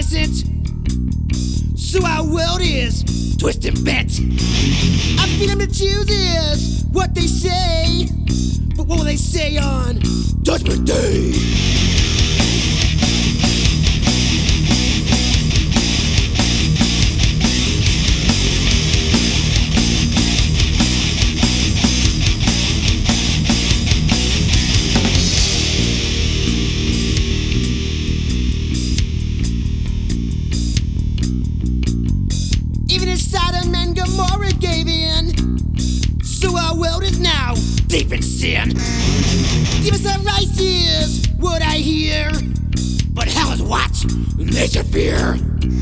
innocent, so our world is twisted and bent. I feel them to choose is what they say, but what will they say on Judgment Day? Even as Sodom and Gomorrah gave in, so our world is now deep in sin. Give us a rice is what I hear, but hell is what they should fear.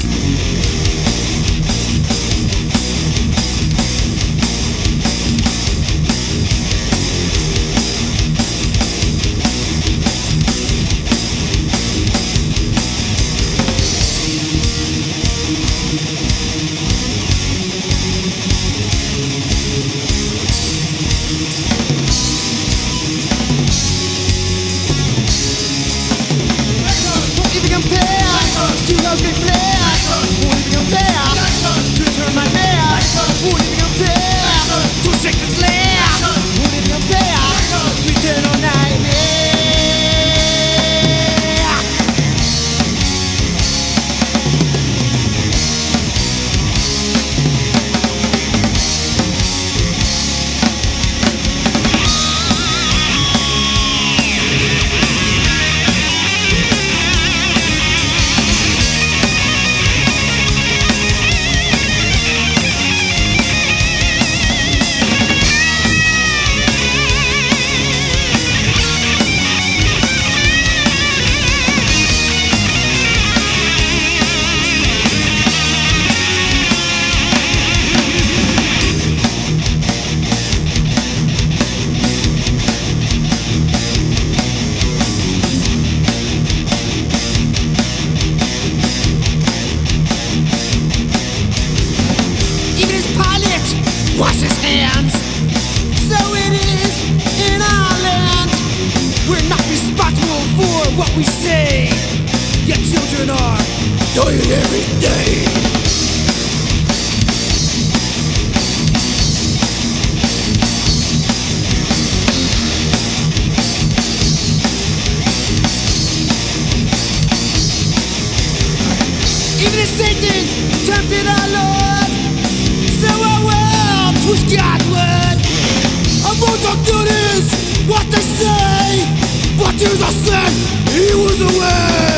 To love's great flare, won't even compare to turn my mare, won't even compare to Satan's lair, won't even compare to eternal nightmare. Wash his hands, so it is in our land. We're not responsible for what we say, yet children are dying every day. Even as Satan tempted our Lord, so our world was Godward. Our votes are good is what they say, but Jesus said he was away.